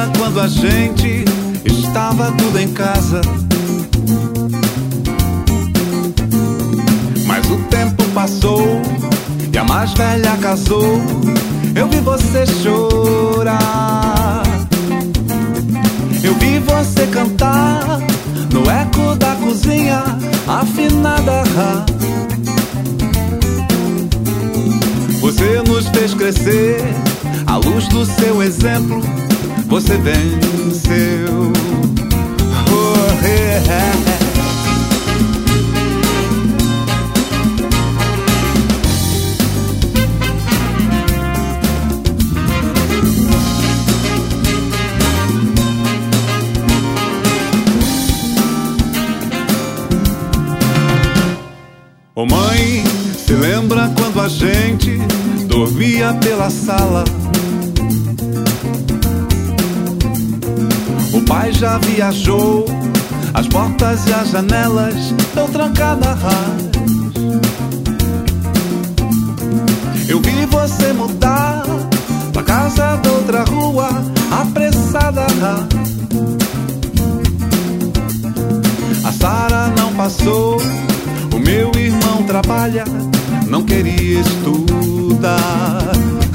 lembra quando a gente estava tudo em casa? Mas o tempo passou e a mais velha casou. Eu vi você chorar, eu vi você cantar no eco da cozinha, afinada. Você nos fez crescer, à luz do seu exemplo, você venceu. Oh, yeah. Ô mãe, se lembra quando a gente dormia pela sala? O pai já viajou, as portas e as janelas estão trancadas. Eu vi você mudar pra casa da outra rua, apressada. A Sara não passou, o meu irmão trabalha, não queria estudar.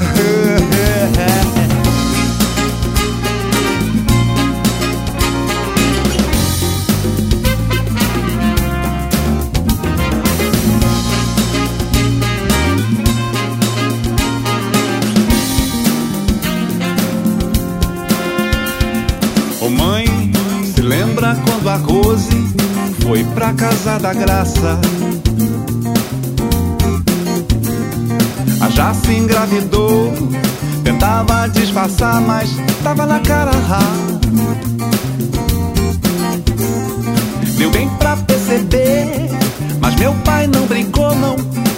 Ô mãe, se lembra quando a Rose foi pra casa da Graça? A Jace engravidou, tentava disfarçar, mas tava na cara. Deu bem pra perceber, mas meu pai não brincou, não.